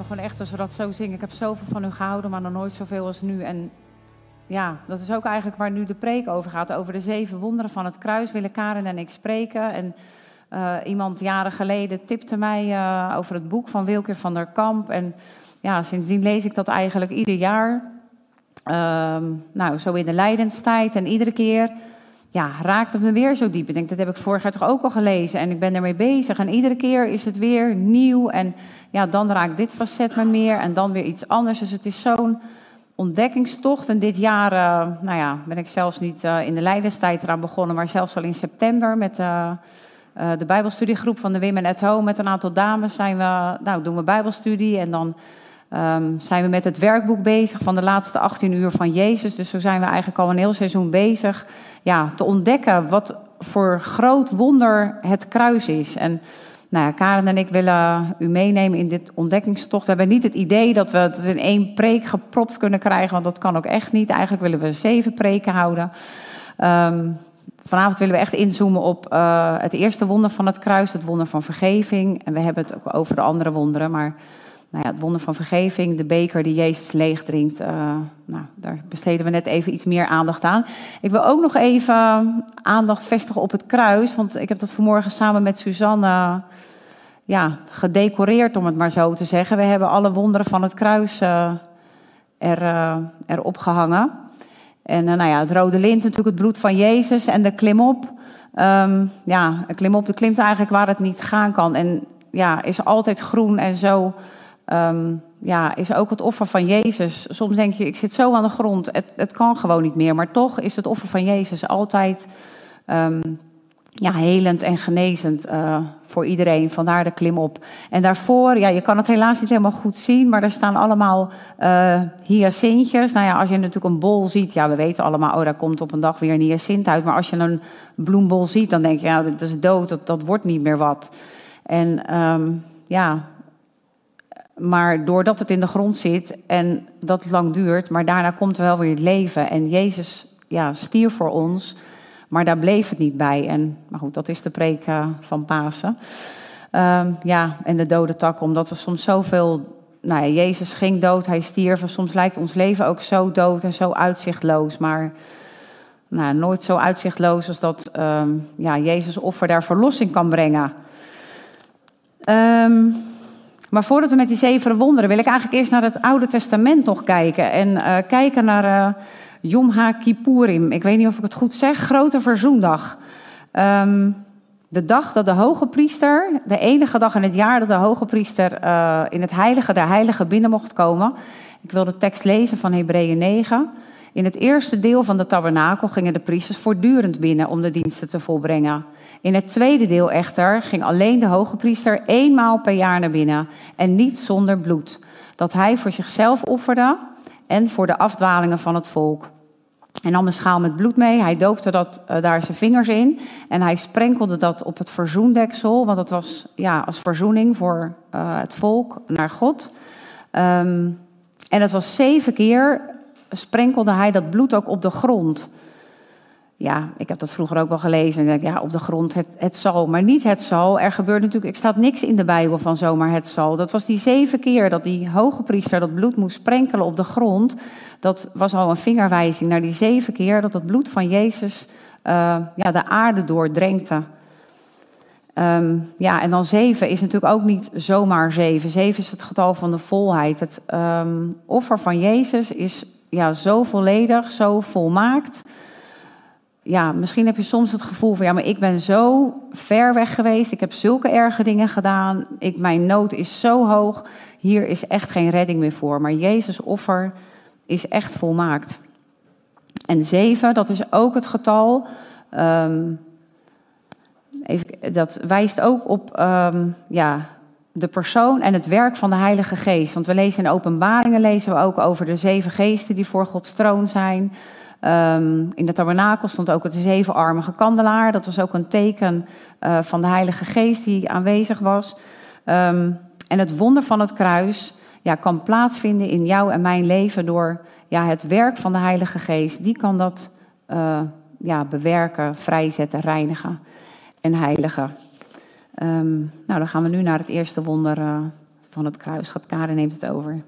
gewoon echt, als we dat zo zingen, ik heb zoveel van u gehouden, maar nog nooit zoveel als nu. En ja, dat is ook eigenlijk waar nu de preek over gaat. Over de 7 wonderen van het kruis willen Karen en ik spreken. En iemand jaren geleden tipte mij over het boek van Wilke van der Kamp. En ja, sindsdien lees ik dat eigenlijk ieder jaar. Zo in de lijdenstijd. En iedere keer raakt het me weer zo diep. Ik denk, dat heb ik vorig jaar toch ook al gelezen. En ik ben ermee bezig. En iedere keer is het weer nieuw. En ja, dan raakt dit facet me meer. En dan weer iets anders. Dus het is zo'n ontdekkingstocht. En dit jaar ben ik zelfs niet in de lijdenstijd eraan begonnen. Maar zelfs al in september met de Bijbelstudiegroep van de Women at Home. Met een aantal dames doen we Bijbelstudie. En dan zijn we met het werkboek bezig van de laatste 18 uur van Jezus. Dus zo zijn we eigenlijk al een heel seizoen bezig te ontdekken wat voor groot wonder het kruis is. En Karen en ik willen u meenemen in dit ontdekkingstocht. We hebben niet het idee dat we het in 1 preek gepropt kunnen krijgen, want dat kan ook echt niet. Eigenlijk willen we 7 preken houden. Vanavond willen we echt inzoomen op het eerste wonder van het kruis, het wonder van vergeving. En we hebben het ook over de andere wonderen, maar het wonder van vergeving, de beker die Jezus leeg drinkt, daar besteden we net even iets meer aandacht aan. Ik wil ook nog even aandacht vestigen op het kruis, want ik heb dat vanmorgen samen met Suzanne gedecoreerd, om het maar zo te zeggen. We hebben alle wonderen van het kruis erop gehangen. En het rode lint natuurlijk, het bloed van Jezus en de klimop. Een klimop, de klimt eigenlijk waar het niet gaan kan. En is altijd groen en zo. Is ook het offer van Jezus. Soms denk je, ik zit zo aan de grond, het kan gewoon niet meer. Maar toch is het offer van Jezus altijd helend en genezend voor iedereen. Vandaar de klimop. En daarvoor, je kan het helaas niet helemaal goed zien, maar er staan allemaal hyacintjes. Als je natuurlijk een bol ziet, we weten allemaal, daar komt op een dag weer een hyacint uit. Maar als je een bloembol ziet, dan denk je, dat is dood, dat wordt niet meer wat. En maar doordat het in de grond zit en dat het lang duurt, maar daarna komt er wel weer het leven. En Jezus stierf voor ons, maar daar bleef het niet bij. Maar goed, dat is de preek van Pasen. En de dode tak, omdat we soms zoveel... Jezus ging dood, hij stierf. Soms lijkt ons leven ook zo dood en zo uitzichtloos. Maar nooit zo uitzichtloos als dat Jezus offer daar verlossing kan brengen. Maar voordat we met die 7 wonderen, wil ik eigenlijk eerst naar het Oude Testament nog kijken. En kijken naar Yom HaKippurim. Ik weet niet of ik het goed zeg. Grote Verzoendag. De dag dat de hoge priester, de enige dag in het jaar dat de hoge priester in het heilige der heiligen binnen mocht komen. Ik wil de tekst lezen van Hebreeën 9. In het eerste deel van de tabernakel gingen de priesters voortdurend binnen om de diensten te volbrengen. In het tweede deel echter ging alleen de hoge priester 1 maal per jaar naar binnen en niet zonder bloed, dat hij voor zichzelf offerde en voor de afdwalingen van het volk. Hij nam een schaal met bloed mee, hij doopte daar zijn vingers in en hij sprenkelde dat op het verzoendeksel, want dat was als verzoening voor het volk naar God. En dat was 7 keer sprenkelde hij dat bloed ook op de grond. Ja, ik heb dat vroeger ook wel gelezen. En ik denk, op de grond, het zal, maar niet het zal. Er gebeurt natuurlijk, er staat niks in de Bijbel van zomaar het zal. Dat was die 7 keer dat die hoge priester dat bloed moest sprenkelen op de grond. Dat was al een vingerwijzing naar die 7 keer dat het bloed van Jezus de aarde doordrenkte. En dan 7 is natuurlijk ook niet zomaar 7. 7 is het getal van de volheid. Het offer van Jezus is zo volledig, zo volmaakt. Misschien heb je soms het gevoel van, maar ik ben zo ver weg geweest. Ik heb zulke erge dingen gedaan. Mijn nood is zo hoog. Hier is echt geen redding meer voor. Maar Jezus' offer is echt volmaakt. En 7, dat is ook het getal. Dat wijst ook op de persoon en het werk van de Heilige Geest. Want we lezen in Openbaringen lezen we ook over de 7 geesten die voor Gods troon zijn. In de tabernakel stond ook het 7-armige kandelaar. Dat was ook een teken van de Heilige Geest die aanwezig was. En het wonder van het kruis kan plaatsvinden in jou en mijn leven door het werk van de Heilige Geest. Die kan dat bewerken, vrijzetten, reinigen en heiligen. Dan gaan we nu naar het eerste wonder van het kruis gaat. Karen neemt het over.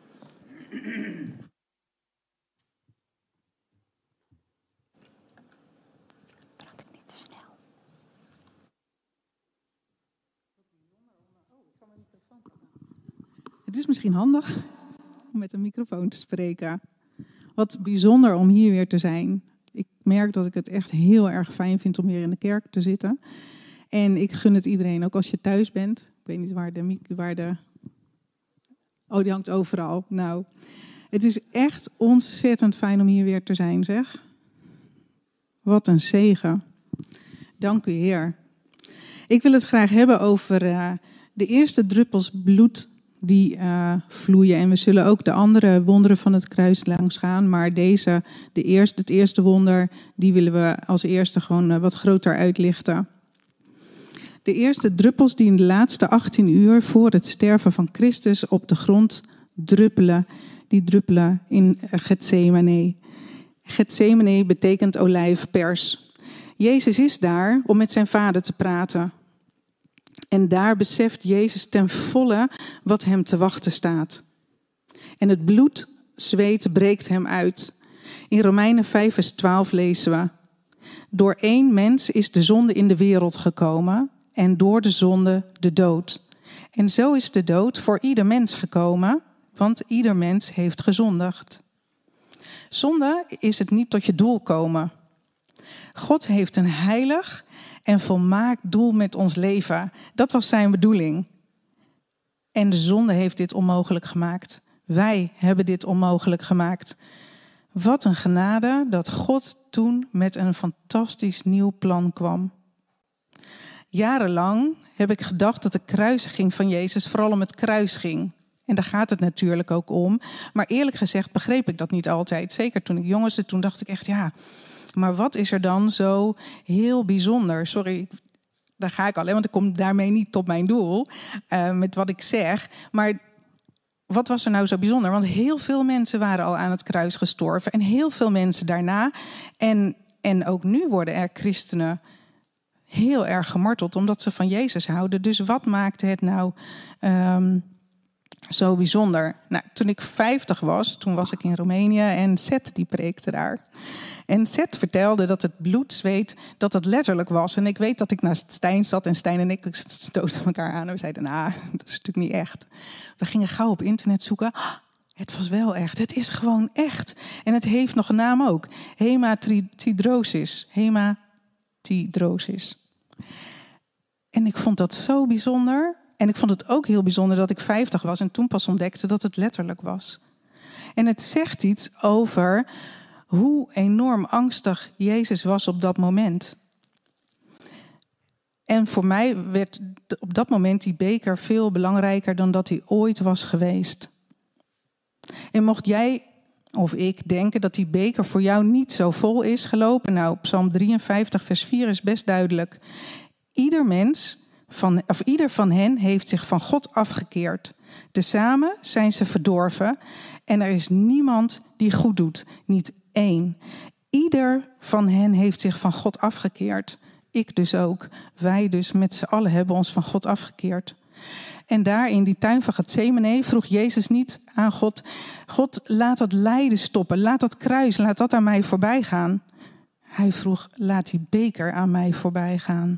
Praat ik niet te snel? Het is misschien handig om met een microfoon te spreken. Wat bijzonder om hier weer te zijn. Ik merk dat ik het echt heel erg fijn vind om hier in de kerk te zitten. En ik gun het iedereen, ook als je thuis bent. Ik weet niet waar de... Oh, die hangt overal. Nou, het is echt ontzettend fijn om hier weer te zijn, zeg. Wat een zegen. Dank u, Heer. Ik wil het graag hebben over de eerste druppels bloed die vloeien. En we zullen ook de andere wonderen van het kruis langs gaan. Maar het eerste wonder, die willen we als eerste gewoon wat groter uitlichten. De eerste druppels die in de laatste 18 uur voor het sterven van Christus op de grond druppelen, die druppelen in Getsemane. Getsemane betekent olijfpers. Jezus is daar om met zijn vader te praten. En daar beseft Jezus ten volle wat hem te wachten staat. En het bloed, zweet breekt hem uit. In Romeinen 5 vers 12 lezen we: door één mens is de zonde in de wereld gekomen en door de zonde de dood. En zo is de dood voor ieder mens gekomen, want ieder mens heeft gezondigd. Zonde is het niet tot je doel komen. God heeft een heilig en volmaakt doel met ons leven. Dat was zijn bedoeling. En de zonde heeft dit onmogelijk gemaakt. Wij hebben dit onmogelijk gemaakt. Wat een genade dat God toen met een fantastisch nieuw plan kwam. Jarenlang heb ik gedacht dat de kruisiging van Jezus vooral om het kruis ging. En daar gaat het natuurlijk ook om. Maar eerlijk gezegd begreep ik dat niet altijd. Zeker toen ik jong was, toen dacht ik echt, ja, maar wat is er dan zo heel bijzonder? Sorry, daar ga ik alleen, want ik kom daarmee niet tot mijn doel met wat ik zeg. Maar wat was er nou zo bijzonder? Want heel veel mensen waren al aan het kruis gestorven. En heel veel mensen daarna. En ook nu worden er christenen heel erg gemarteld omdat ze van Jezus houden. Dus wat maakte het nou zo bijzonder? Nou, toen ik 50 was, toen was ik in Roemenië en Seth die preekte daar. En Seth vertelde dat het bloedzweet, dat het letterlijk was. En ik weet dat ik naast Stijn zat en Stijn en ik stoten elkaar aan. En we zeiden, nou, dat is natuurlijk niet echt. We gingen gauw op internet zoeken. Het was wel echt. Het is gewoon echt. En het heeft nog een naam ook. Hematidrosis. Hematidrosis. En ik vond dat zo bijzonder. En ik vond het ook heel bijzonder dat ik 50 was en toen pas ontdekte dat het letterlijk was. En het zegt iets over hoe enorm angstig Jezus was op dat moment. En voor mij werd op dat moment die beker veel belangrijker dan dat hij ooit was geweest. En mocht jij of ik denken dat die beker voor jou niet zo vol is gelopen. Nou, Psalm 53 vers 4 is best duidelijk. Ieder van hen heeft zich van God afgekeerd. Tezamen zijn ze verdorven en er is niemand die goed doet. Niet één. Ieder van hen heeft zich van God afgekeerd. Ik dus ook. Wij dus met z'n allen hebben ons van God afgekeerd. En daar in die tuin van Getsemane vroeg Jezus niet aan God: God, laat dat lijden stoppen. Laat dat kruis, laat dat aan mij voorbij gaan. Hij vroeg: laat die beker aan mij voorbij gaan.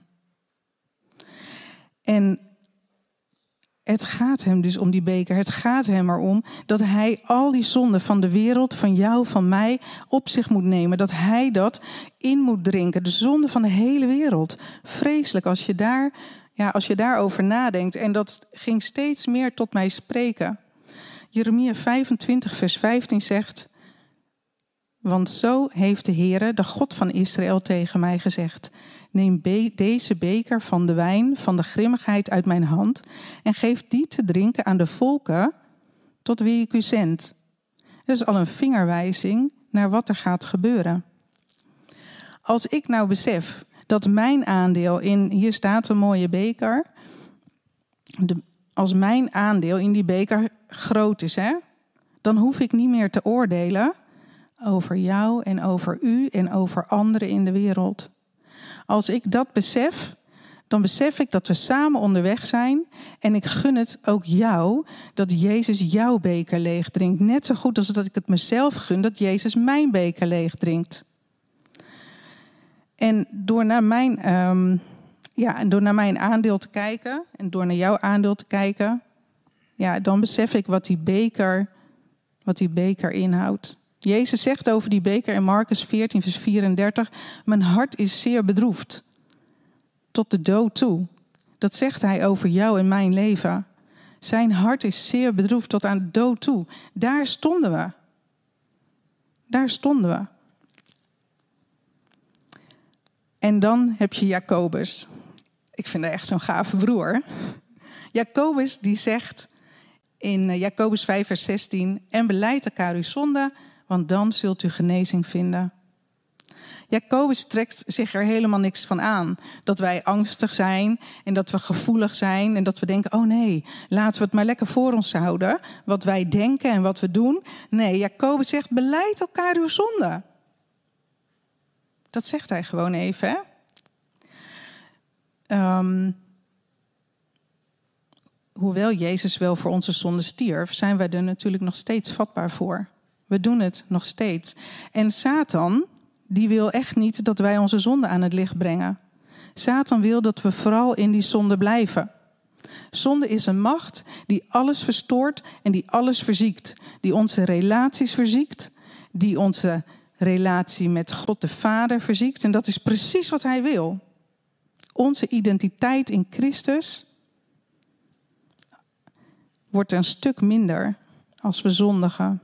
En het gaat hem dus om die beker. Het gaat hem erom dat hij al die zonden van de wereld, van jou, van mij, op zich moet nemen. Dat hij dat in moet drinken. De zonde van de hele wereld. Vreselijk als je daarover nadenkt. En dat ging steeds meer tot mij spreken. Jeremia 25 vers 15 zegt: want zo heeft de Heere, de God van Israël, tegen mij gezegd: neem deze beker van de wijn van de grimmigheid uit mijn hand en geef die te drinken aan de volken tot wie ik u zend. Dat is al een vingerwijzing naar wat er gaat gebeuren. Als ik nou besef dat mijn aandeel hier staat een mooie beker. Als mijn aandeel in die beker groot is, dan hoef ik niet meer te oordelen over jou en over u en over anderen in de wereld. Als ik dat besef, Dan besef ik dat we samen onderweg zijn. En ik gun het ook jou dat Jezus jouw beker leeg drinkt. Net zo goed als dat ik het mezelf gun dat Jezus mijn beker leeg drinkt. En door naar mijn aandeel te kijken en door naar jouw aandeel te kijken, dan besef ik wat die beker inhoudt. Jezus zegt over die beker in Marcus 14, vers 34, mijn hart is zeer bedroefd, tot de dood toe. Dat zegt hij over jou en mijn leven. Zijn hart is zeer bedroefd tot aan de dood toe. Daar stonden we. En dan heb je Jacobus. Ik vind dat echt zo'n gave broer. Jacobus die zegt in Jacobus 5 vers 16... en belijdt elkaar uw zonde, want dan zult u genezing vinden. Jacobus trekt zich er helemaal niks van aan. Dat wij angstig zijn en dat we gevoelig zijn... en dat we denken, oh nee, laten we het maar lekker voor ons houden. Wat wij denken en wat we doen. Nee, Jacobus zegt, belijdt elkaar uw zonde. Dat zegt hij gewoon even, hè? Hoewel Jezus wel voor onze zonde stierf, zijn wij er natuurlijk nog steeds vatbaar voor. We doen het nog steeds. En Satan, die wil echt niet dat wij onze zonde aan het licht brengen. Satan wil dat we vooral in die zonde blijven. Zonde is een macht die alles verstoort en die alles verziekt. Die onze relaties verziekt, die onze relatie met God de Vader verziekt. En dat is precies wat hij wil. Onze identiteit in Christus wordt een stuk minder als we zondigen.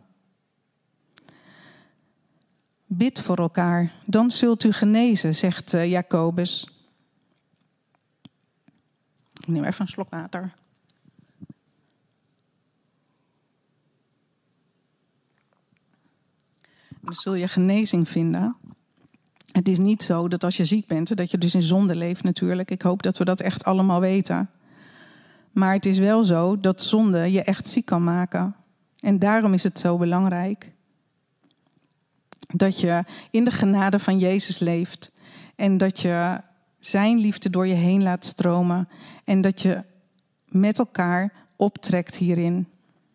Bid voor elkaar, dan zult u genezen, zegt Jacobus. Ik neem even een slok water. Dan zul je genezing vinden. Het is niet zo dat als je ziek bent, dat je dus in zonde leeft natuurlijk. Ik hoop dat we dat echt allemaal weten. Maar het is wel zo dat zonde je echt ziek kan maken. En daarom is het zo belangrijk dat je in de genade van Jezus leeft. En dat je zijn liefde door je heen laat stromen. En dat je met elkaar optrekt hierin.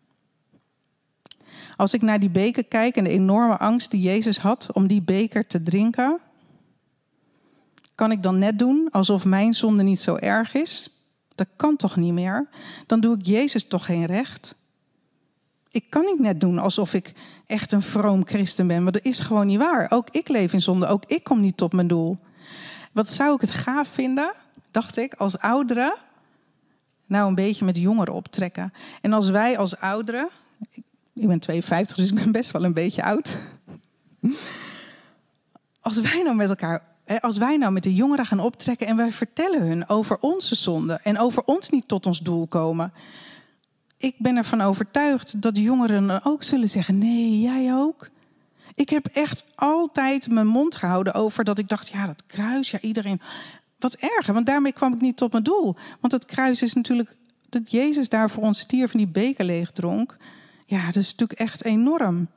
Als ik naar die beker kijk en de enorme angst die Jezus had om die beker te drinken, kan ik dan net doen alsof mijn zonde niet zo erg is? Dat kan toch niet meer? Dan doe ik Jezus toch geen recht? Ik kan niet net doen alsof ik echt een vroom christen ben, maar dat is gewoon niet waar. Ook ik leef in zonde, ook ik kom niet tot mijn doel. Wat zou ik het gaaf vinden, dacht ik, als ouderen nou een beetje met jongeren optrekken. En als wij als ouderen, ik ben 52, dus ik ben best wel een beetje oud. Als wij nou met de jongeren gaan optrekken en wij vertellen hun over onze zonde en over ons niet tot ons doel komen. Ik ben ervan overtuigd dat de jongeren dan ook zullen zeggen, nee, jij ook? Ik heb echt altijd mijn mond gehouden over dat ik dacht, ja, dat kruis, ja, iedereen. Wat erger, want daarmee kwam ik niet tot mijn doel. Want het kruis is natuurlijk dat Jezus daar voor ons stierf en die beker leeg dronk. Ja, dat is natuurlijk echt enorm.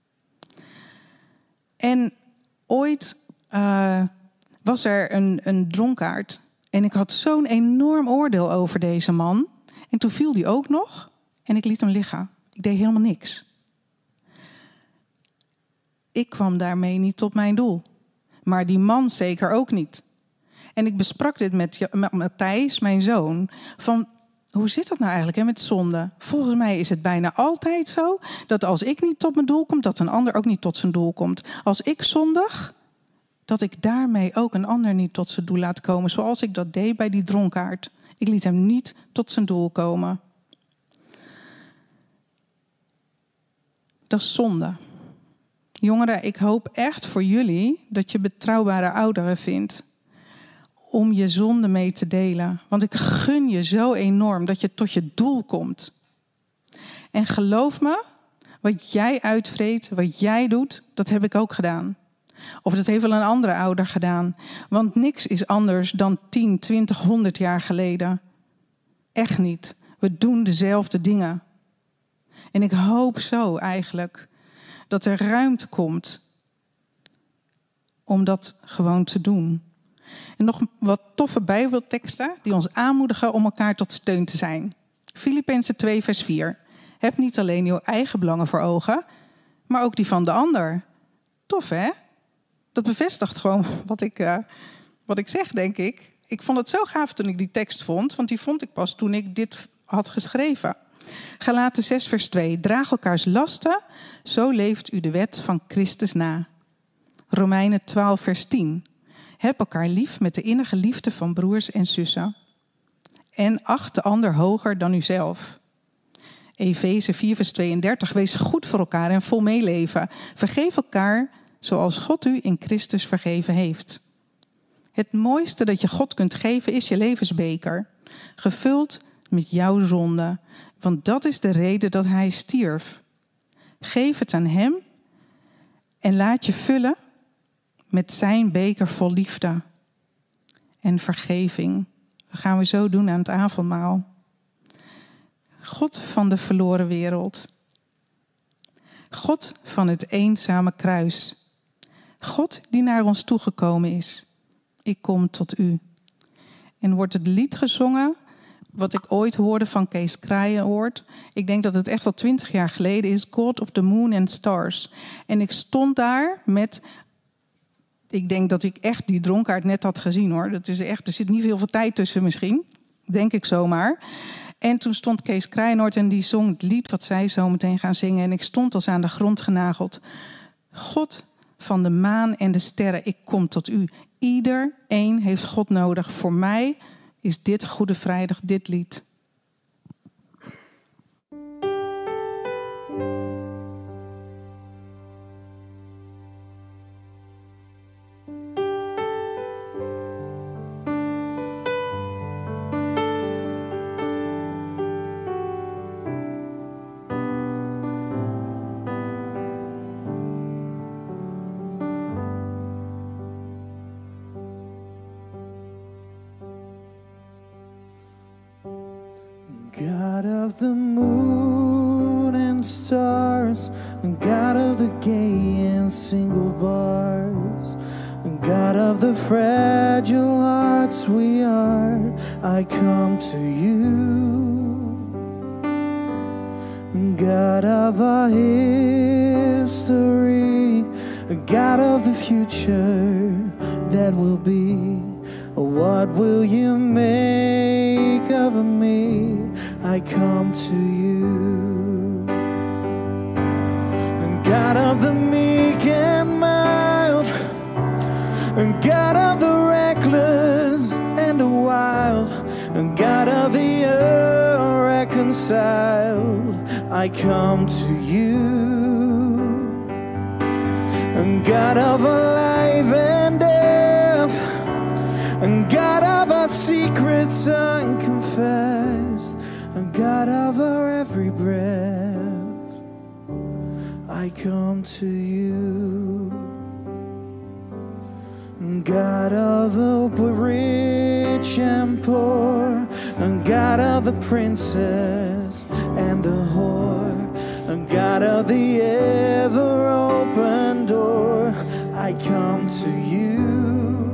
En ooit was er een dronkaard. En ik had zo'n enorm oordeel over deze man. En toen viel die ook nog. En ik liet hem liggen. Ik deed helemaal niks. Ik kwam daarmee niet tot mijn doel. Maar die man zeker ook niet. En ik besprak dit met Matthijs, mijn zoon. Van, hoe zit dat nou eigenlijk met zonde? Volgens mij is het bijna altijd zo dat als ik niet tot mijn doel kom, dat een ander ook niet tot zijn doel komt. Als ik zondig, dat ik daarmee ook een ander niet tot zijn doel laat komen. Zoals ik dat deed bij die dronkaard. Ik liet hem niet tot zijn doel komen. Dat is zonde. Jongeren, ik hoop echt voor jullie dat je betrouwbare ouderen vindt om je zonde mee te delen. Want ik gun je zo enorm dat je tot je doel komt. En geloof me, wat jij uitvreet, wat jij doet, dat heb ik ook gedaan. Of dat heeft wel een andere ouder gedaan. Want niks is anders dan 10, 20, 100 jaar geleden. Echt niet. We doen dezelfde dingen. En ik hoop zo eigenlijk dat er ruimte komt om dat gewoon te doen. En nog wat toffe Bijbelteksten die ons aanmoedigen om elkaar tot steun te zijn. Filippenzen 2 vers 4. Heb niet alleen jouw eigen belangen voor ogen, maar ook die van de ander. Tof, hè? Dat bevestigt gewoon wat ik zeg, denk ik. Ik vond het zo gaaf toen ik die tekst vond, want die vond ik pas toen ik dit had geschreven. Galaten 6 vers 2. Draag elkaars lasten, zo leeft u de wet van Christus na. Romeinen 12 vers 10. Heb elkaar lief met de innige liefde van broers en zussen. En acht de ander hoger dan uzelf. Efeze 4 vers 32. Wees goed voor elkaar en vol meeleven. Vergeef elkaar zoals God u in Christus vergeven heeft. Het mooiste dat je God kunt geven is je levensbeker. Gevuld met jouw zonde. Want dat is de reden dat hij stierf. Geef het aan hem en laat je vullen met zijn beker vol liefde en vergeving. Dat gaan we zo doen aan het avondmaal. God van de verloren wereld. God van het eenzame kruis. God die naar ons toegekomen is. Ik kom tot u. En wordt het lied gezongen wat ik ooit hoorde van Kees Kraaienoord. Ik denk dat het echt al 20 jaar geleden is. God of the Moon and Stars. En ik stond daar met... Ik denk dat ik echt die dronkaard net had gezien, hoor. Dat is echt, er zit niet veel tijd tussen misschien. Denk ik zomaar. En toen stond Kees Kraaienoord en die zong het lied wat zij zo meteen gaan zingen. En ik stond als aan de grond genageld. God van de maan en de sterren, ik kom tot u. Iedereen heeft God nodig. Voor mij is dit Goede Vrijdag, dit lied. God of the moon and stars, God of the gay and single bars, God of the fragile hearts we are, I come to you. God of our history, God of the future that will be, what will you make of me? I come to you. God of the meek and mild, God of the reckless and the wild, God of the irreconciled, I come to you. God of our life and death, God of our secrets unconfessed, God of our every breath, I come to you. God of the rich and poor, God of the princess and the whore, God of the ever open door, I come to you.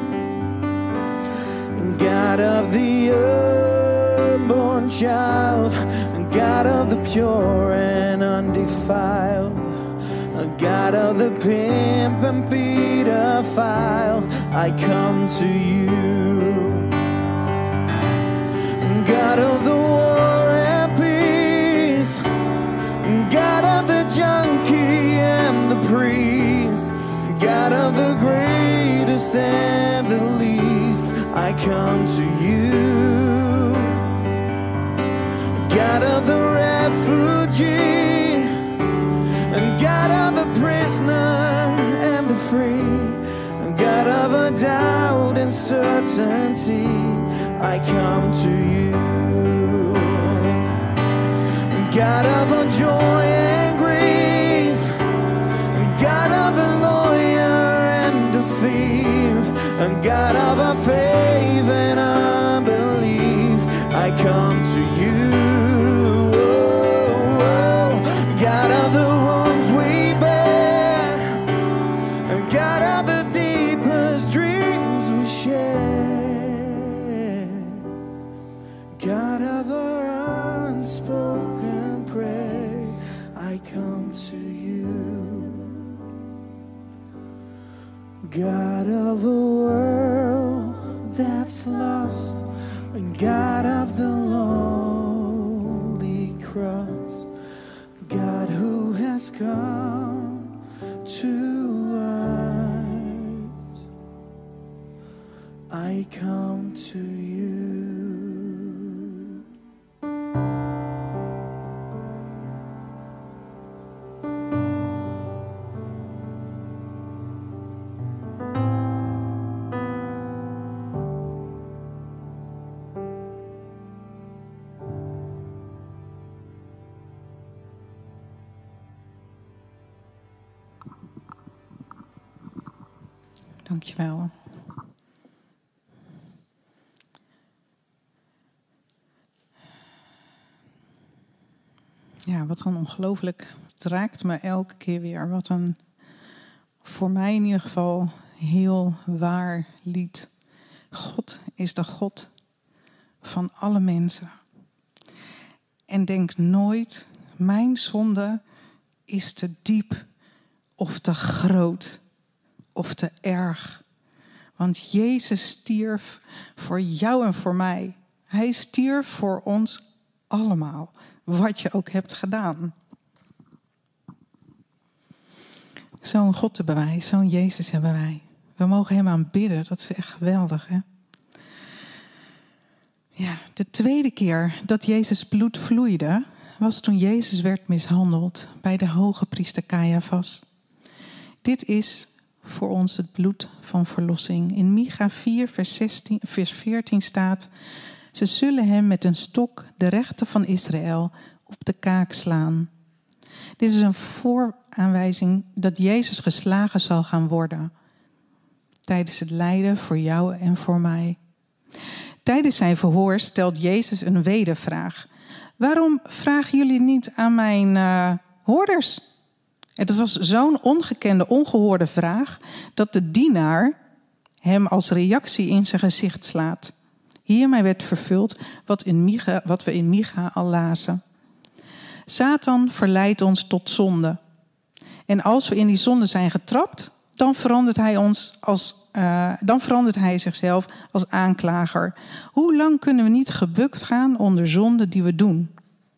God of the unborn child, God of the pure and undefiled, God of the pimp and pedophile, I come to you. God of the war and peace, God of the junkie and the priest, God of the greatest and the least, I come to you. God of the refugee, and God of the prisoner and the free, God of a doubt and certainty, I come to you. God of a joy and grief, God of the lawyer and the thief, God of a faith and unbelief, I come to you. God of the wounds we bear, God of the deepest dreams we share, God of the world that's lost, and God of the lonely cross, God who has come to us, I come to you. Dankjewel. Ja, wat een ongelooflijk. Het raakt me elke keer weer. Wat een, voor mij in ieder geval, heel waar lied. God is de God van alle mensen. En denk nooit, mijn zonde is te diep of te groot of te erg. Want Jezus stierf voor jou en voor mij. Hij stierf voor ons allemaal, wat je ook hebt gedaan. Zo'n God hebben wij, zo'n Jezus hebben wij. We mogen hem aanbidden, dat is echt geweldig, hè? Ja, de tweede keer dat Jezus bloed vloeide, was toen Jezus werd mishandeld bij de hoge priester Caiaphas. Dit is voor ons het bloed van verlossing. In Micha 4, vers 14 staat: ze zullen hem met een stok, de rechter van Israël, op de kaak slaan. Dit is een vooraanwijzing dat Jezus geslagen zal gaan worden tijdens het lijden voor jou en voor mij. Tijdens zijn verhoor stelt Jezus een wedervraag. Waarom vragen jullie niet aan mijn hoorders? En dat was zo'n ongekende, ongehoorde vraag dat de dienaar hem als reactie in zijn gezicht slaat. Hiermee werd vervuld wat we in Micha al lazen. Satan verleidt ons tot zonde. En als we in die zonde zijn getrapt, dan verandert hij zichzelf als aanklager. Hoe lang kunnen we niet gebukt gaan onder zonde die we doen?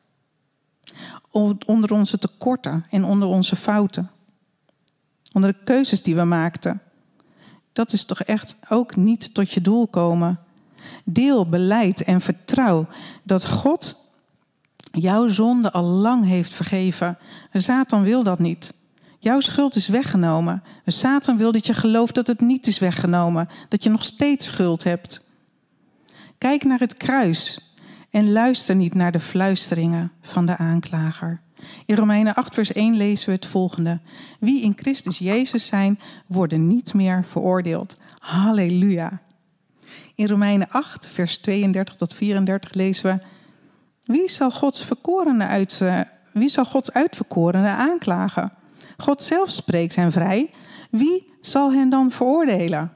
Onder onze tekorten en onder onze fouten. Onder de keuzes die we maakten. Dat is toch echt ook niet tot je doel komen. Deel, belijd en vertrouw dat God jouw zonde al lang heeft vergeven. Satan wil dat niet. Jouw schuld is weggenomen. Satan wil dat je gelooft dat het niet is weggenomen. Dat je nog steeds schuld hebt. Kijk naar het kruis en luister niet naar de fluisteringen van de aanklager. In Romeinen 8 vers 1 lezen we het volgende. Wie in Christus Jezus zijn, worden niet meer veroordeeld. Halleluja. In Romeinen 8 vers 32 tot 34 lezen we: wie zal Gods uitverkorene aanklagen? God zelf spreekt hen vrij. Wie zal hen dan veroordelen?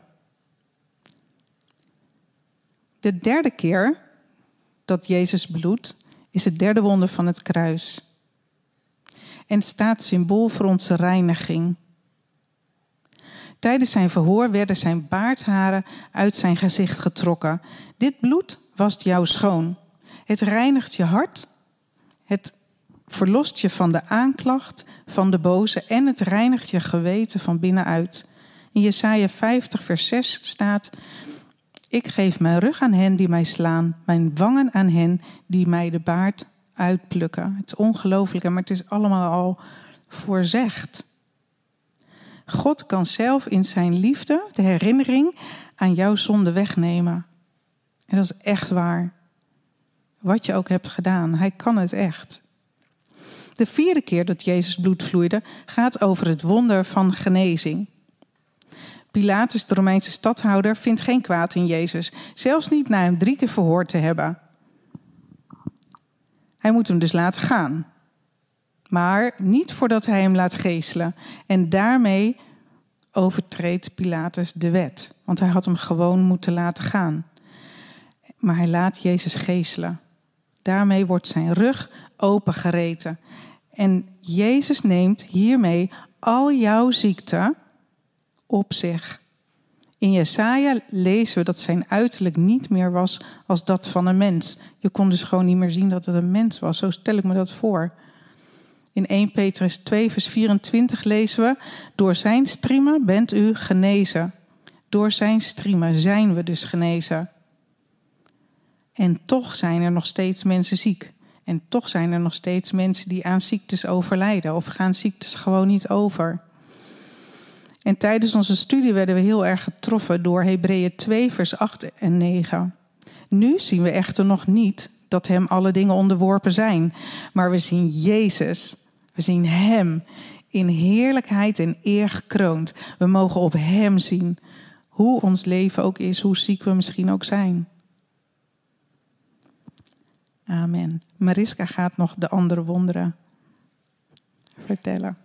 De derde keer dat Jezus bloedt, is het derde wonder van het kruis. En staat symbool voor onze reiniging. Tijdens zijn verhoor werden zijn baardharen uit zijn gezicht getrokken. Dit bloed wast jou schoon. Het reinigt je hart. Het verlost je van de aanklacht van de boze en het reinigt je geweten van binnenuit. In Jesaja 50 vers 6 staat: ik geef mijn rug aan hen die mij slaan, mijn wangen aan hen die mij de baard uitplukken. Het is ongelooflijk, maar het is allemaal al voorzegd. God kan zelf in zijn liefde de herinnering aan jouw zonde wegnemen. En dat is echt waar. Wat je ook hebt gedaan, hij kan het echt. De vierde keer dat Jezus bloed vloeide gaat over het wonder van genezing. Pilatus, de Romeinse stadhouder, vindt geen kwaad in Jezus. Zelfs niet na hem 3 keer verhoord te hebben. Hij moet hem dus laten gaan. Maar niet voordat hij hem laat geeselen. En daarmee overtreedt Pilatus de wet. Want hij had hem gewoon moeten laten gaan. Maar hij laat Jezus geeselen. Daarmee wordt zijn rug opengereten. En Jezus neemt hiermee al jouw ziekte op zich. In Jesaja lezen we dat zijn uiterlijk niet meer was als dat van een mens. Je kon dus gewoon niet meer zien dat het een mens was. Zo stel ik me dat voor. In 1 Petrus 2 vers 24 lezen we: door zijn striemen bent u genezen. Door zijn striemen zijn we dus genezen. En toch zijn er nog steeds mensen ziek. En toch zijn er nog steeds mensen die aan ziektes overlijden. Of gaan ziektes gewoon niet over. En tijdens onze studie werden we heel erg getroffen door Hebreeën 2 vers 8 en 9. Nu zien we echter nog niet dat hem alle dingen onderworpen zijn. Maar we zien Jezus. We zien hem in heerlijkheid en eer gekroond. We mogen op hem zien. Hoe ons leven ook is, hoe ziek we misschien ook zijn. Amen. Mariska gaat nog de andere wonderen vertellen.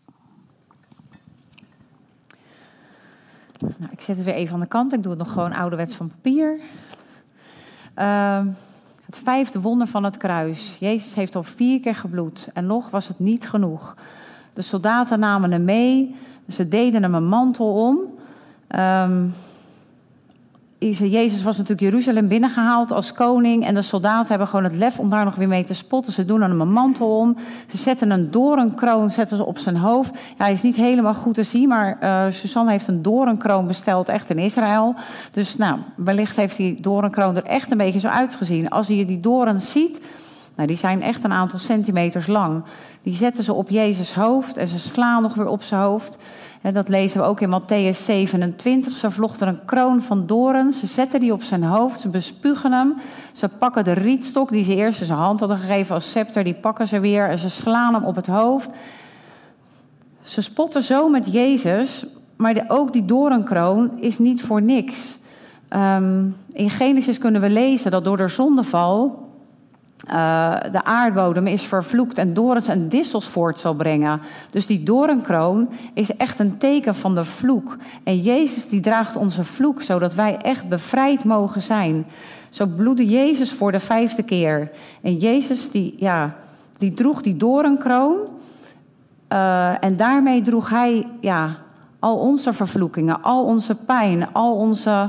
Nou, ik zet het weer even aan de kant. Ik doe het nog gewoon ouderwets van papier. Het 5e wonder van het kruis. Jezus heeft al 4 keer gebloed. En nog was het niet genoeg. De soldaten namen hem mee. Ze deden hem een mantel om. Jezus was natuurlijk Jeruzalem binnengehaald als koning. En de soldaten hebben gewoon het lef om daar nog weer mee te spotten. Ze doen hem een mantel om. Ze zetten een doornkroon op zijn hoofd. Ja, hij is niet helemaal goed te zien, maar Suzanne heeft een doornkroon besteld, echt in Israël. Dus nou, wellicht heeft die doornkroon er echt een beetje zo uitgezien. Als je die dorens ziet, nou, die zijn echt een aantal centimeters lang. Die zetten ze op Jezus' hoofd en ze slaan nog weer op zijn hoofd. En dat lezen we ook in Mattheüs 27. Ze vlochten een kroon van dorens. Ze zetten die op zijn hoofd. Ze bespugen hem. Ze pakken de rietstok die ze eerst in zijn hand hadden gegeven als scepter. Die pakken ze weer en ze slaan hem op het hoofd. Ze spotten zo met Jezus. Maar ook die doornkroon is niet voor niks. In Genesis kunnen we lezen dat door de zondeval de aardbodem is vervloekt en dorens en dissels voort zal brengen. Dus die doornkroon is echt een teken van de vloek. En Jezus die draagt onze vloek, zodat wij echt bevrijd mogen zijn. Zo bloedde Jezus voor de 5e keer. En Jezus die droeg die doornkroon. En daarmee droeg hij al onze vervloekingen, al onze pijn, al onze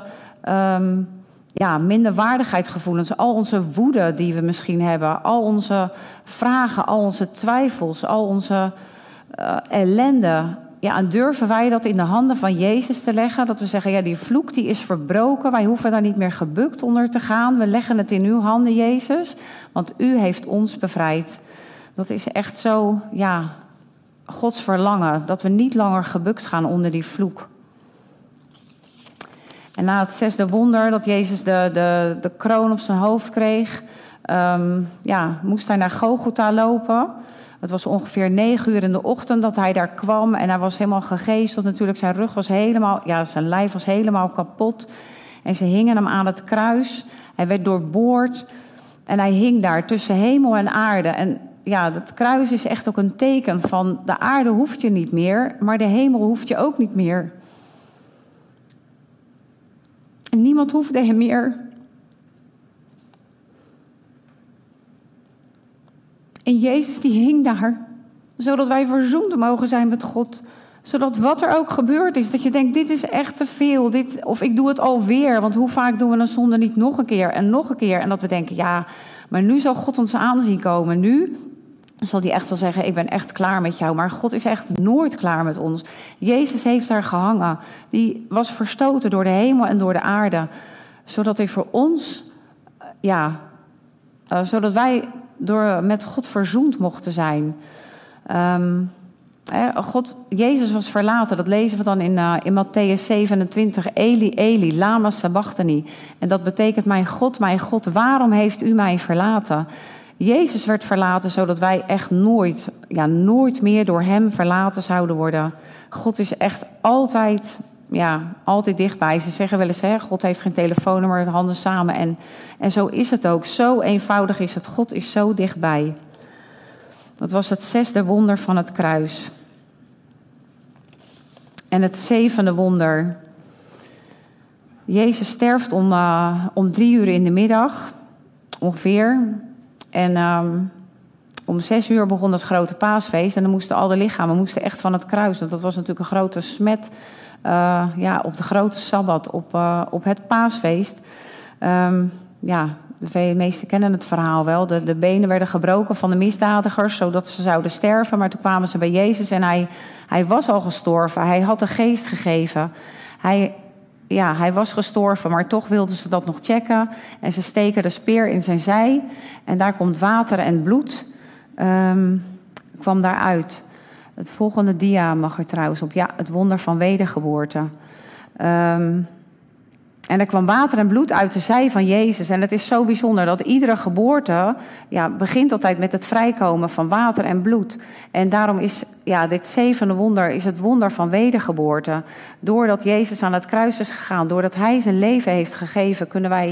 minderwaardigheidsgevoelens, al onze woede die we misschien hebben, al onze vragen, al onze twijfels, al onze ellende. Ja, en durven wij dat in de handen van Jezus te leggen? Dat we zeggen, ja, die vloek die is verbroken. Wij hoeven daar niet meer gebukt onder te gaan. We leggen het in uw handen, Jezus. Want u heeft ons bevrijd. Dat is echt zo, Gods verlangen. Dat we niet langer gebukt gaan onder die vloek. En na het 6e wonder, dat Jezus de kroon op zijn hoofd kreeg, moest hij naar Golgotha lopen. Het was ongeveer 9 uur in de ochtend dat hij daar kwam. En hij was helemaal gegezeld natuurlijk. Zijn rug was zijn lijf was helemaal kapot. En ze hingen hem aan het kruis. Hij werd doorboord. En hij hing daar tussen hemel en aarde. En ja, dat kruis is echt ook een teken van de aarde hoeft je niet meer, maar de hemel hoeft je ook niet meer. En niemand hoefde hem meer. En Jezus die hing daar, zodat wij verzoend mogen zijn met God. Zodat wat er ook gebeurd is, dat je denkt, dit is echt te veel. Of ik doe het alweer, want hoe vaak doen we een zonde niet nog een keer en nog een keer. En dat we denken, ja, maar nu zal God ons aanzien komen. Nu zal hij echt wel zeggen, ik ben echt klaar met jou. Maar God is echt nooit klaar met ons. Jezus heeft daar gehangen. Die was verstoten door de hemel en door de aarde. Zodat hij voor ons, zodat wij met God verzoend mochten zijn. Jezus was verlaten. Dat lezen we dan in Mattheüs 27. Eli, Eli, lama sabachthani. En dat betekent, mijn God, waarom heeft u mij verlaten? Jezus werd verlaten, zodat wij echt nooit meer door hem verlaten zouden worden. God is echt altijd dichtbij. Ze zeggen wel eens, God heeft geen telefoonnummer, handen samen. En zo is het ook. Zo eenvoudig is het. God is zo dichtbij. Dat was het 6e wonder van het kruis. En het 7e wonder. Jezus sterft om 3 uur in de middag, ongeveer. En Om 6:00 begon het grote paasfeest en dan moesten al de lichamen echt van het kruis. Want dat was natuurlijk een grote smet op de grote Sabbat, op het paasfeest. De meesten kennen het verhaal wel. De benen werden gebroken van de misdadigers, zodat ze zouden sterven. Maar toen kwamen ze bij Jezus en hij was al gestorven. Hij had de geest gegeven. Hij was gestorven, maar toch wilden ze dat nog checken. En ze steken de speer in zijn zij. En daar komt water en bloed. Kwam daaruit. Het volgende dia mag er trouwens op. Ja, het wonder van wedergeboorte. En er kwam water en bloed uit de zij van Jezus. En het is zo bijzonder dat iedere geboorte begint altijd met het vrijkomen van water en bloed. En daarom is dit 7e wonder is het wonder van wedergeboorte. Doordat Jezus aan het kruis is gegaan, doordat hij zijn leven heeft gegeven,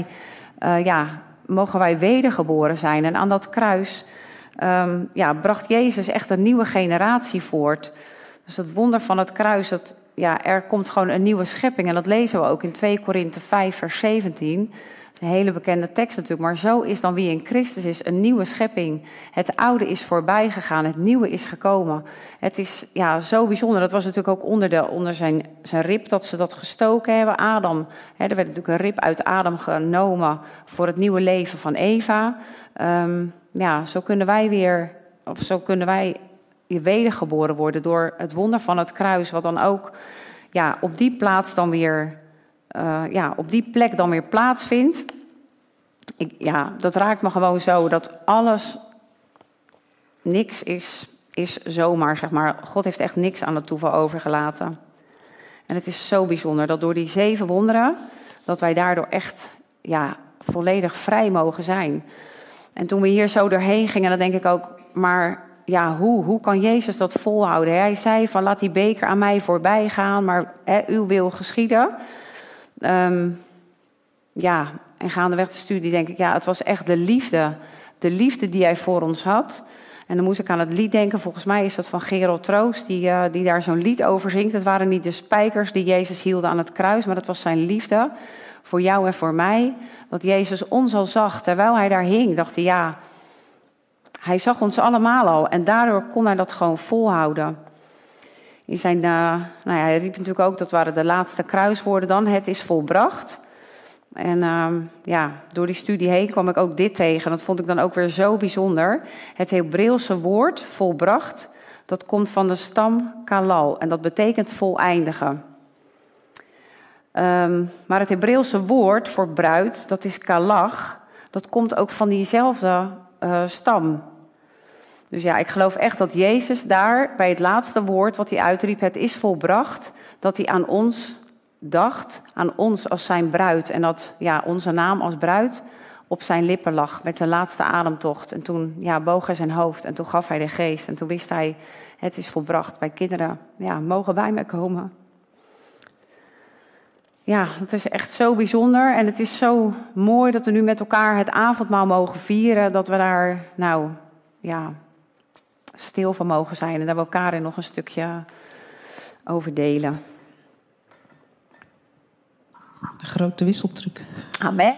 mogen wij wedergeboren zijn. En aan dat kruis bracht Jezus echt een nieuwe generatie voort. Dus het wonder van het kruis, er komt gewoon een nieuwe schepping. En dat lezen we ook in 2 Korinthe 5 vers 17. Dat is een hele bekende tekst natuurlijk. Maar zo is dan wie in Christus is een nieuwe schepping. Het oude is voorbij gegaan, het nieuwe is gekomen. Het is zo bijzonder. Dat was natuurlijk ook onder zijn rib dat ze dat gestoken hebben. Adam, er werd natuurlijk een rib uit Adam genomen voor het nieuwe leven van Eva. Zo kunnen wij wedergeboren worden door het wonder van het kruis, wat dan ook op die plaats dan weer, op die plek dan weer plaatsvindt. Dat raakt me gewoon zo, dat niks is zomaar, zeg maar. God heeft echt niks aan het toeval overgelaten. En het is zo bijzonder dat door die 7 wonderen, dat wij daardoor echt volledig vrij mogen zijn. En toen we hier zo doorheen gingen, dan denk ik ook, maar hoe kan Jezus dat volhouden? Hij zei van, laat die beker aan mij voorbij gaan, maar uw wil geschieden. En gaandeweg de studie denk ik, het was echt de liefde die hij voor ons had. En dan moest ik aan het lied denken, volgens mij is dat van Gerald Troost, die daar zo'n lied over zingt. Het waren niet de spijkers die Jezus hielden aan het kruis, maar dat was zijn liefde voor jou en voor mij. Dat Jezus ons al zag, terwijl hij daar hing, dacht hij, hij zag ons allemaal al en daardoor kon hij dat gewoon volhouden. In zijn, hij riep natuurlijk ook, dat waren de laatste kruiswoorden dan, het is volbracht. En door die studie heen kwam ik ook dit tegen. Dat vond ik dan ook weer zo bijzonder. Het Hebreeuwse woord volbracht, dat komt van de stam kalal en dat betekent voleindigen. Maar het Hebreeuwse woord voor bruid, dat is kalach, dat komt ook van diezelfde stam. Dus ik geloof echt dat Jezus daar bij het laatste woord wat hij uitriep, het is volbracht, dat hij aan ons dacht, aan ons als zijn bruid. En dat onze naam als bruid op zijn lippen lag met zijn laatste ademtocht. En toen boog hij zijn hoofd en toen gaf hij de geest. En toen wist hij, het is volbracht. Bij kinderen, mogen bij mij komen. Het is echt zo bijzonder. En het is zo mooi dat we nu met elkaar het avondmaal mogen vieren. Dat we daar, stil van mogen zijn. En daar we elkaar in nog een stukje over delen. De grote wisseltruc. Amen.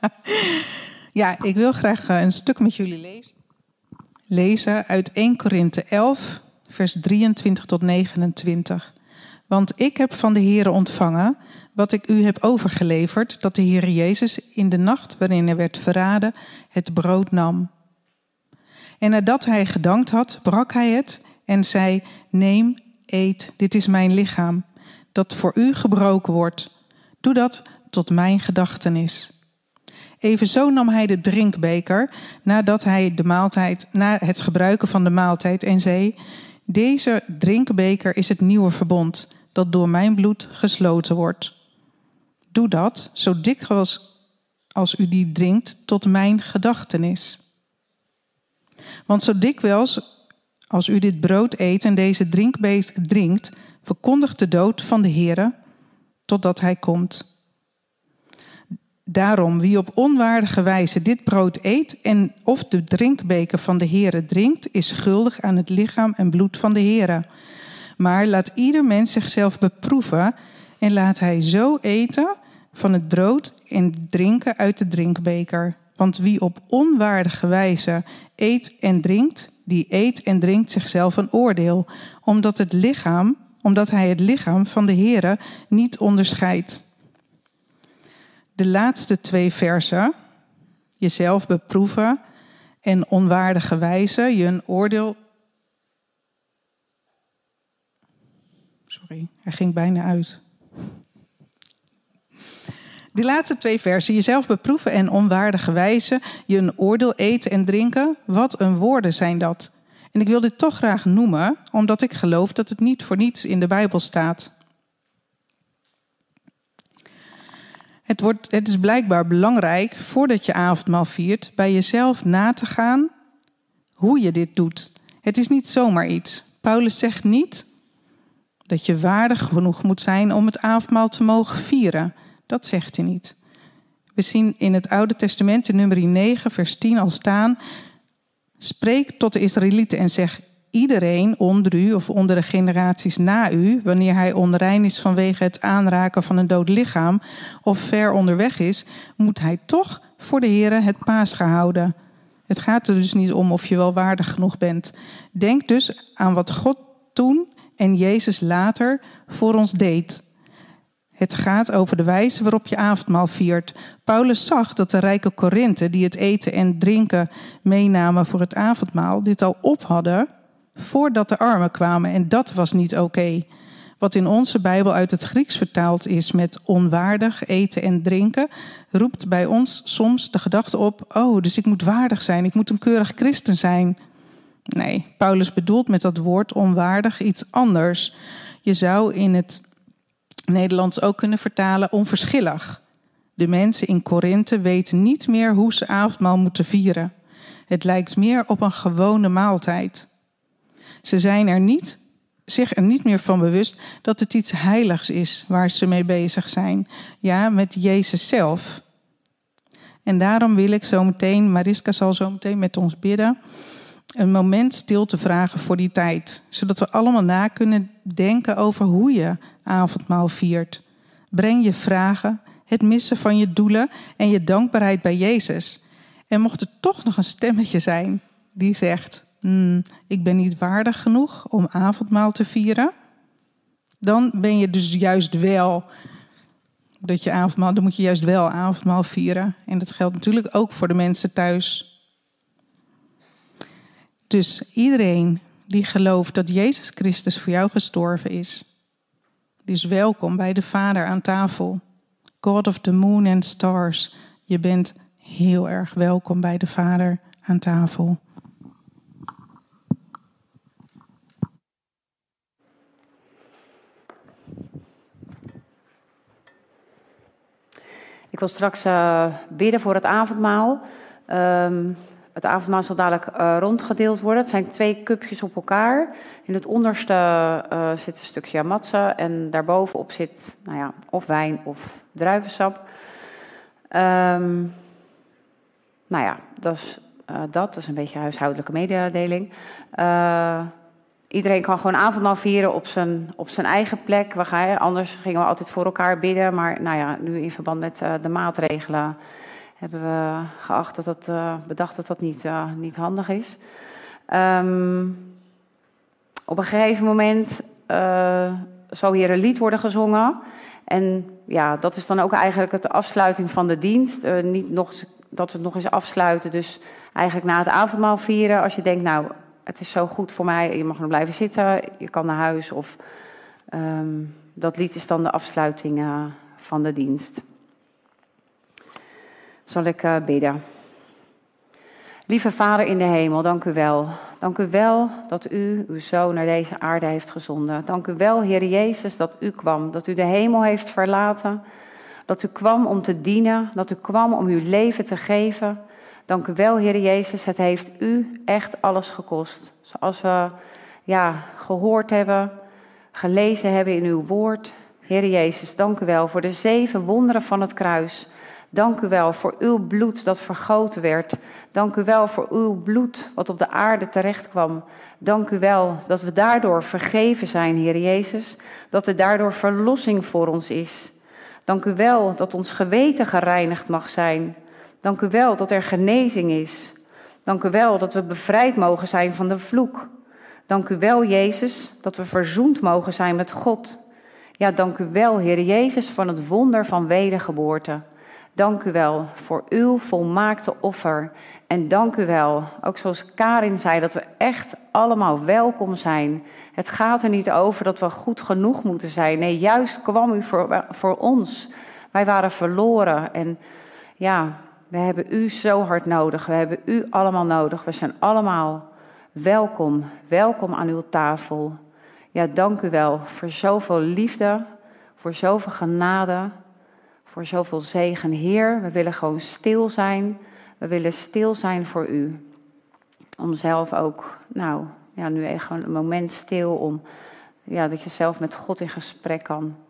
Ik wil graag een stuk met jullie lezen. Lezen uit 1 Korinthe 11, vers 23 tot 29. Want ik heb van de Heere ontvangen wat ik u heb overgeleverd, dat de Heere Jezus in de nacht waarin hij werd verraden, het brood nam. En nadat hij gedankt had, brak hij het en zei, neem, eet, dit is mijn lichaam, dat voor u gebroken wordt. Doe dat tot mijn gedachtenis. Evenzo nam hij de drinkbeker nadat hij na het gebruiken van de maaltijd en zei, deze drinkbeker is het nieuwe verbond, dat door mijn bloed gesloten wordt. Doe dat, zo dikwijls als u die drinkt, tot mijn gedachtenis. Want zo dikwijls als u dit brood eet en deze drinkbeker drinkt, verkondigt de dood van de Heere, totdat hij komt. Daarom, wie op onwaardige wijze dit brood eet en of de drinkbeker van de Heere drinkt, is schuldig aan het lichaam en bloed van de Heere. Maar laat ieder mens zichzelf beproeven en laat hij zo eten van het brood en drinken uit de drinkbeker. Want wie op onwaardige wijze eet en drinkt, Die eet en drinkt zichzelf een oordeel, omdat hij het lichaam van de Here niet onderscheidt. De laatste 2 versen, jezelf beproeven en onwaardige wijze je een oordeel... Sorry, hij ging bijna uit. Die laatste 2 versen, jezelf beproeven en onwaardige wijze je een oordeel eten en drinken. Wat een woorden zijn dat. En ik wil dit toch graag noemen, omdat ik geloof dat het niet voor niets in de Bijbel staat. Het is blijkbaar belangrijk, voordat je avondmaal viert, bij jezelf na te gaan hoe je dit doet. Het is niet zomaar iets. Paulus zegt niet dat je waardig genoeg moet zijn om het avondmaal te mogen vieren. Dat zegt hij niet. We zien in het Oude Testament in Numeri 9 vers 10 al staan: spreek tot de Israëlieten en zeg: iedereen onder u of onder de generaties na u, wanneer hij onrein is vanwege het aanraken van een dood lichaam of ver onderweg is, moet hij toch voor de Here het Paascha houden. Het gaat er dus niet om of je wel waardig genoeg bent. Denk dus aan wat God toen en Jezus later voor ons deed. Het gaat over de wijze waarop je avondmaal viert. Paulus zag dat de rijke Korinthe, die het eten en drinken meenamen voor het avondmaal, dit al op hadden voordat de armen kwamen. En dat was niet oké. Wat in onze Bijbel uit het Grieks vertaald is met onwaardig eten en drinken, roept bij ons soms de gedachte op: oh, dus ik moet waardig zijn, ik moet een keurig christen zijn. Nee, Paulus bedoelt met dat woord onwaardig iets anders. Je zou in het Nederlands ook kunnen vertalen onverschillig. De mensen in Korinthe weten niet meer hoe ze avondmaal moeten vieren. Het lijkt meer op een gewone maaltijd. Ze zijn zich er niet meer van bewust dat het iets heiligs is waar ze mee bezig zijn. Ja, met Jezus zelf. En daarom wil ik Mariska zal zo meteen met ons bidden, een moment stilte vragen voor die tijd. Zodat we allemaal na kunnen denken over hoe je avondmaal viert. Breng je vragen, het missen van je doelen en je dankbaarheid bij Jezus. En mocht er toch nog een stemmetje zijn die zegt: ik ben niet waardig genoeg om avondmaal te vieren, dan ben je dus juist wel dan moet je juist wel avondmaal vieren. En dat geldt natuurlijk ook voor de mensen thuis. Dus iedereen die gelooft dat Jezus Christus voor jou gestorven is, die is welkom bij de Vader aan tafel. God of the moon and stars, je bent heel erg welkom bij de Vader aan tafel. Ik wil straks bidden voor het avondmaal. Het avondmaal zal dadelijk rondgedeeld worden. Het zijn 2 cupjes op elkaar. In het onderste zit een stukje matse en daarbovenop zit of wijn of druivensap. Dat is een beetje huishoudelijke mededeling. Iedereen kan gewoon avondmaal vieren op zijn eigen plek. Anders gingen we altijd voor elkaar bidden. Maar nu in verband met de maatregelen hebben we bedacht dat dat niet handig is. Op een gegeven moment zal hier een lied worden gezongen. En ja, dat is dan ook eigenlijk de afsluiting van de dienst. Dat we het nog eens afsluiten. Dus eigenlijk na het avondmaal vieren. Als je denkt, het is zo goed voor mij, je mag nog blijven zitten, je kan naar huis. Of dat lied is dan de afsluiting van de dienst. Zal ik bidden. Lieve Vader in de hemel, dank u wel. Dank u wel dat u uw Zoon naar deze aarde heeft gezonden. Dank u wel, Heer Jezus, dat u kwam. Dat u de hemel heeft verlaten. Dat u kwam om te dienen. Dat u kwam om uw leven te geven. Dank u wel, Heer Jezus. Het heeft u echt alles gekost. Zoals we gehoord hebben, gelezen hebben in uw woord. Heer Jezus, dank u wel voor de 7 wonderen van het kruis. Dank u wel voor uw bloed dat vergoten werd. Dank u wel voor uw bloed wat op de aarde terecht kwam. Dank u wel dat we daardoor vergeven zijn, Heer Jezus. Dat er daardoor verlossing voor ons is. Dank u wel dat ons geweten gereinigd mag zijn. Dank u wel dat er genezing is. Dank u wel dat we bevrijd mogen zijn van de vloek. Dank u wel, Jezus, dat we verzoend mogen zijn met God. Ja, dank u wel, Heer Jezus, van het wonder van wedergeboorte. Dank u wel voor uw volmaakte offer. En dank u wel, ook zoals Karin zei, dat we echt allemaal welkom zijn. Het gaat er niet over dat we goed genoeg moeten zijn. Nee, juist kwam u voor ons. Wij waren verloren en ja, we hebben u zo hard nodig. We hebben u allemaal nodig. We zijn allemaal welkom. Welkom aan uw tafel. Ja, dank u wel voor zoveel liefde, voor zoveel genade, voor zoveel zegen. Heer, we willen gewoon stil zijn. We willen stil zijn voor u. Om zelf ook, nu echt gewoon een moment stil om, dat je zelf met God in gesprek kan.